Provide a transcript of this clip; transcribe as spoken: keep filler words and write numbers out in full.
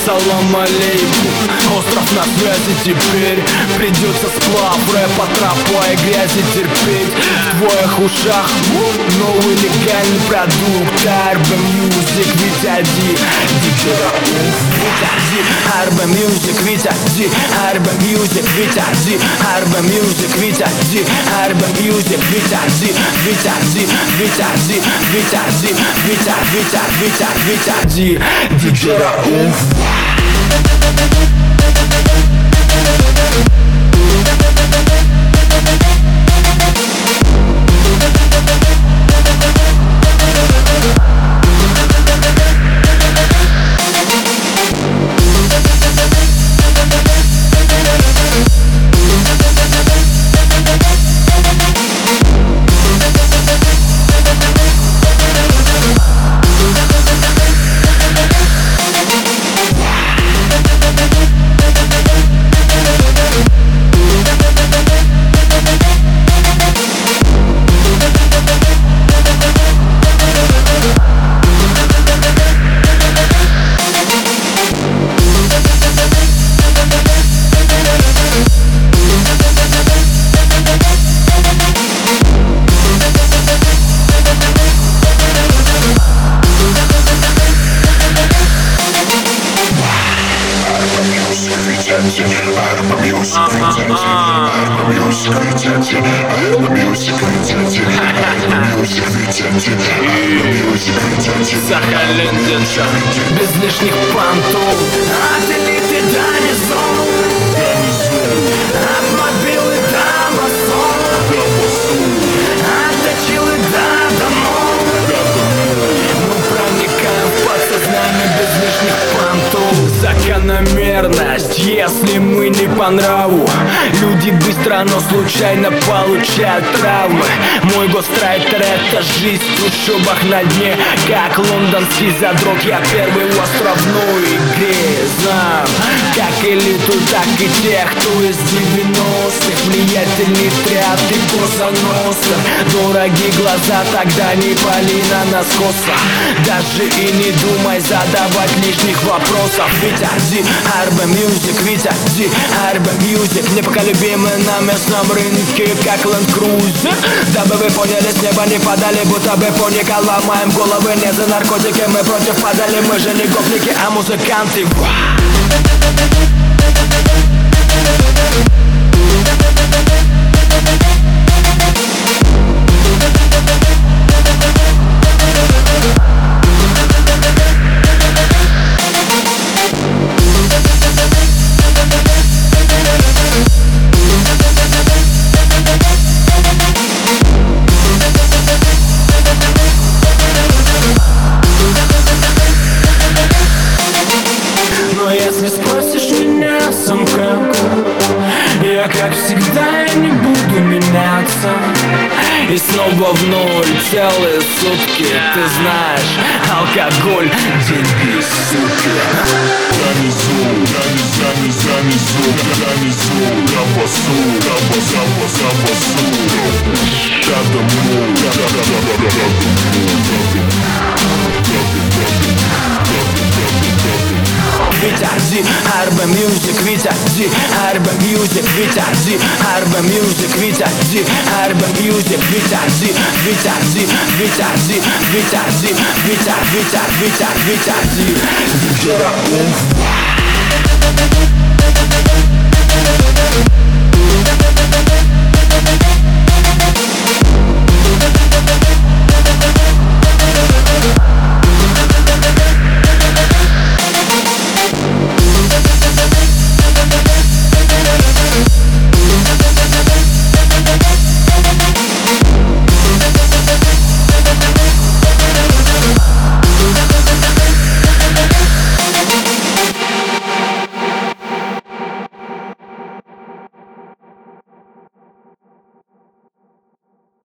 салам алейкум. Остров на связи теперь. Придется сплав рэпа, тропа и грязи терпеть. В твоих ушах новый легальный продукт. Арбан Мьюзик, Витя Ди, диджей Рауф, Витя Ди. Арбан Мьюзик, Витя Ди. Арбан Мьюзик, Витя Ди. Арбан Мьюзик, Витя Ди. Арбан Мьюзик, Витя Ди. Витя Ди, Витя Ди, Витя Ди, Витя, Витя, Витя, Витя Ди, диджей Рауф. Сахалин держа без лишних понтов. От элиты до низов, от мобилы до массов, от точилы до домов. Мы проникаем в подсознание без лишних понтов. Закономерность, если мы не по нраву, люди быстро, но случайно получают травмы. Мой гострайтер — это жизнь в трущобах на дне. Как лондонский задрот, я первый в островной игре. Знаю, как элиту, так и тех, кто из девяностых. Влиятельный тряд и косоносер. Дорогие глаза, тогда не пали на нас косо. Даже и не думай задавать лишних вопросов. Витя Ди, Арбан Мьюзик, Витя Ди, Арбан Мьюзик. Непоколебимый на местном рынке, как Land Cruiser. Дабы вы поняли, с неба не падали, будто бы поника. Ломаем головы не за наркотики, мы против падали. Мы же не гопники, а музыканты. Если спросишь меня сам как, я как всегда не буду меняться. И снова в ноль целые сутки. Ты знаешь, алкоголь, деньги, суки. Я несу, я несу, я несу, я несу, я несу, я басу, я басу, я басу, я басу. Я домой, я домой, я Витя Ди, Арбан Мьюзик, Витя Ди, Арбан Мьюзик, Витя Ди, Арбан Мьюзик, Витя Ди, Арбан Мьюзик, Витя Ди, Витя Ди, Витя Ди, Витя Ди, Витя, Витя, Витя, Витя Ди, диджей Рауф.